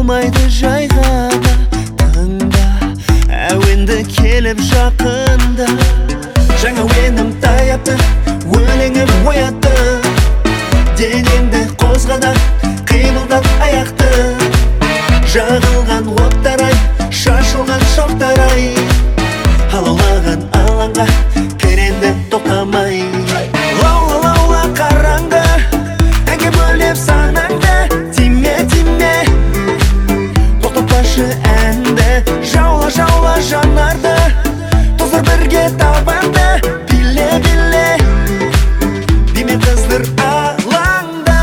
болмайды жай ғана тыңда, әуенді келіп жақында. Жаңа өенім таяпты, өлеңім оятты, денеңді қозғада, қимылдат аяқты. Жағылған оттарай, шашылған шоқтарай, алаулаған алаңға керенді тоқтамай. Лаула, лаула қараңғы, әнге бөлеп санаңды, тиме, тиме, тоқтатпашы әнді. Жаула, жаула жанарды, тоздыр бірге табанды, биле, биле, деме қыздыр алаңды.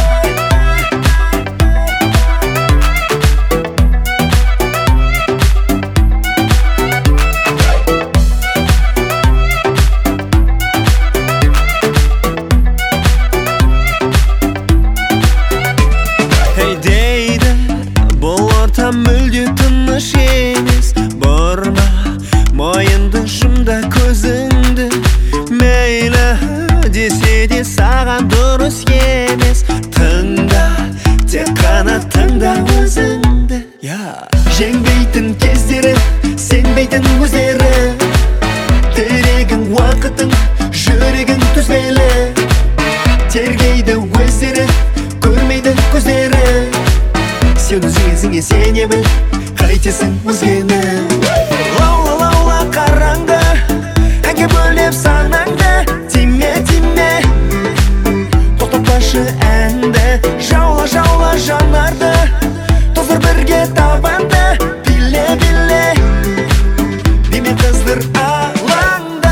Дейді, бұл орта мүлде тыныш емес. Бұрма мойынды, жұмда көзіңді, мейлі десе де саған дұрыс емес. Тыңда, тек қана тыңда өзіңді. Жеңбейтін кездері, сенбейтін өздері, терегің уақытың, жүрегің төзбейлі. Тергейді өздері, көрмейді көздері. Сен өзіңе сене біл, қайтесің өзгені. Лаула, лаула қараңғы, әнге бөлеп санаңды, тиме, тиме, тоқтатпашы әнді. Жаула, жаула жанарды, тоздыр бірге табанды, биле, биле, деме қыздыр алаңды.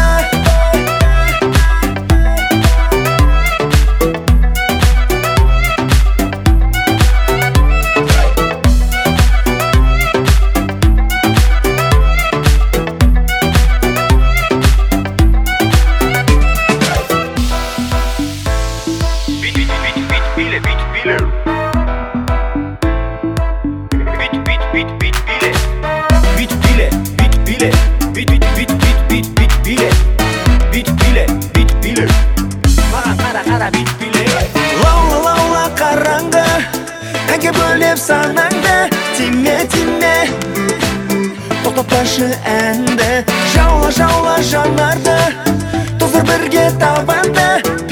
Лаула, лаула қараңғы, әнге бөлеп санаңды, тиме, тиме, тоқтатпашы әнді. Жаула, жаула жанарды, тоздыр бірге табанды,